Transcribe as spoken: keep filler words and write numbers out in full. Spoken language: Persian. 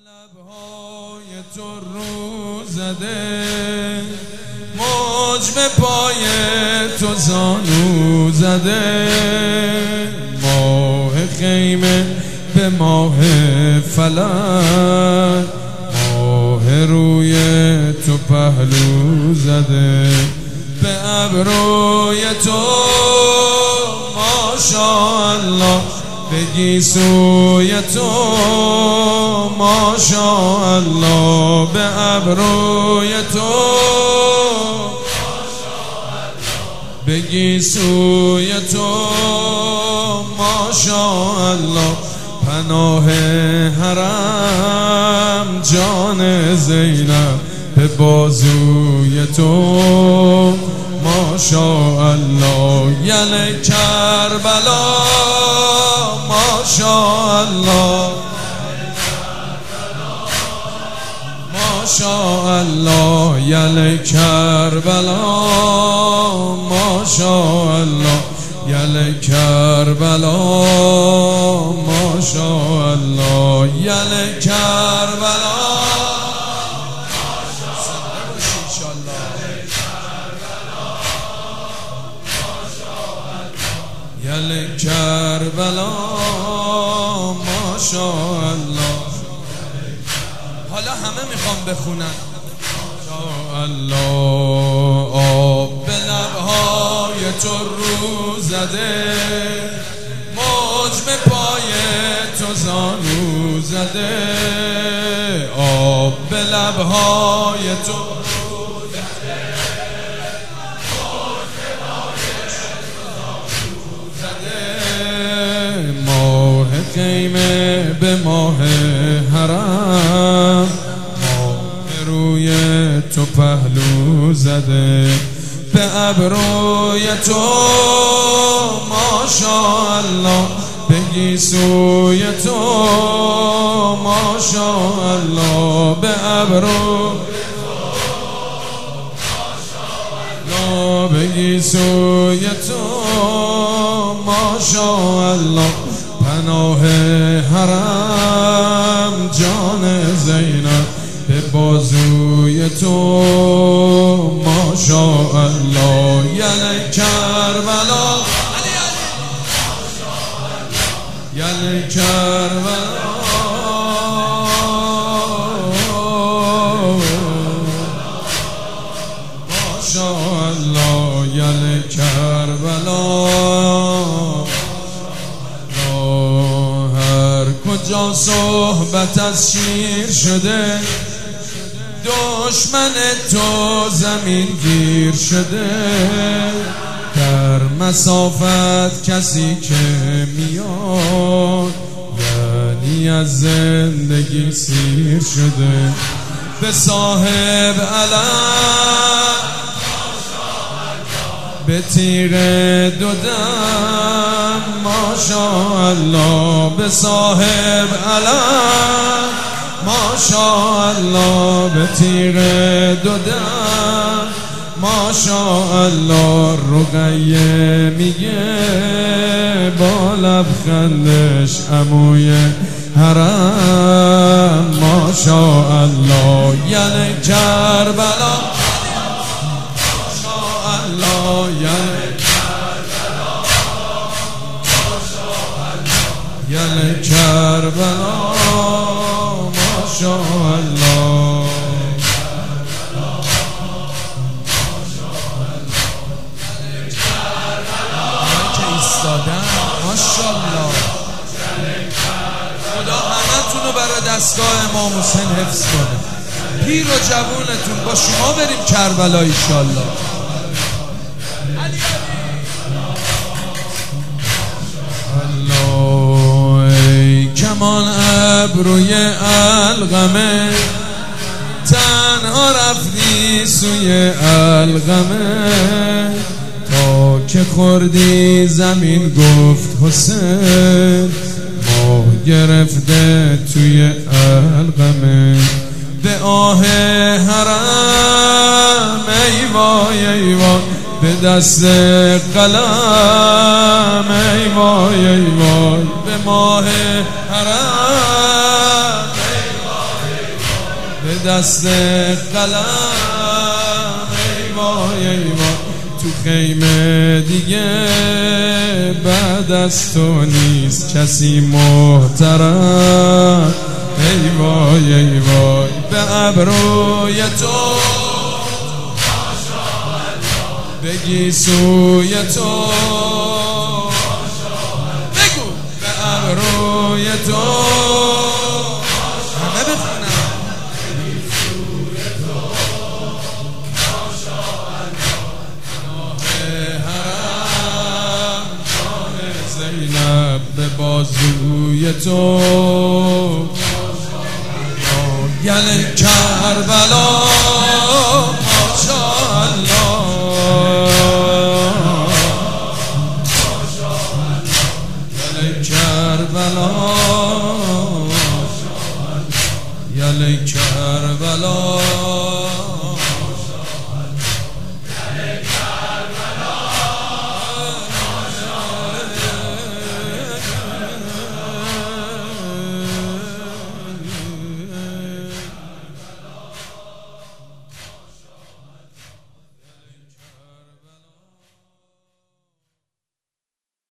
لبهای تو رو زده، موج به پای تو زانو زده، ماه خیمه به ماه فلک، ماه روی تو پهلو زده، به ابروی تو ماشاءالله بگی سوی تو ماشاءالله، به ابروی تو بگی سوی تو ماشاءالله، پناه حرم جان زینب به بازوی تو ماشاءالله، یل کربلا ماشاءالله ماشاءالله، یل کربلا ماشاءالله، یل کربلا ماشاءالله، یل کربلا یل کربلا ماشاءالله. حالا همه میخوام بخونن ماشاءالله. آب به لبهای تو رو زده، موج به پای تو زانو زده، آب به لبهای تو خیمه به ماه حرم، ماه روی تو پهلو زده، به ابروی تو ماشاءالله بگی سوی تو ماشاءالله، به ابروی تو بگی سوی تو ماشاءالله، پناه حرم جان زینب به بازوی تو ماشاءالله، یل کربلا یل کربلا ماشاءالله، یل کربلا کجا صحبت از شیر شده، دشمن تو زمین گیر شده، در مسافت کسی که میاد یعنی از زندگی سیر شده، به صاحب علم به تیر دو دم ماشاءالله، به صاحب علم ماشاءالله، به تیر دو دم ماشاءالله، رقیه میگه با لبخندش عموی حرم ماشاءالله، یل کربلا ماشاءالله، یل یل کربلا ماشاءالله، من که ایستادم ماشاءالله. خدا همه تونو برای دستگاه امام حسین حفظ کنه، پیر و جوونتون با شما بریم کربلا ایشالله. کمان ابروی القمه، تنها رفتی سوی القمه، تا که خوردی زمین گفت حسین، ماه گرفته توی القمه، به آه حرم ای وای ای وای، به دست قلم ای وای ای وای، به ماه حرم ای وای دست قلم ای وای ای وای تو خیمه دیگه بعد از تو نیست کسی محترم ای وای ای وای به ابروی تو بگی سوی تو بگو به ابروی تو همه بخونم بگی سوی تو حرم جان زینب به بازوی تو یعنی کربلا ماشاءالله کربلا یلی کربلا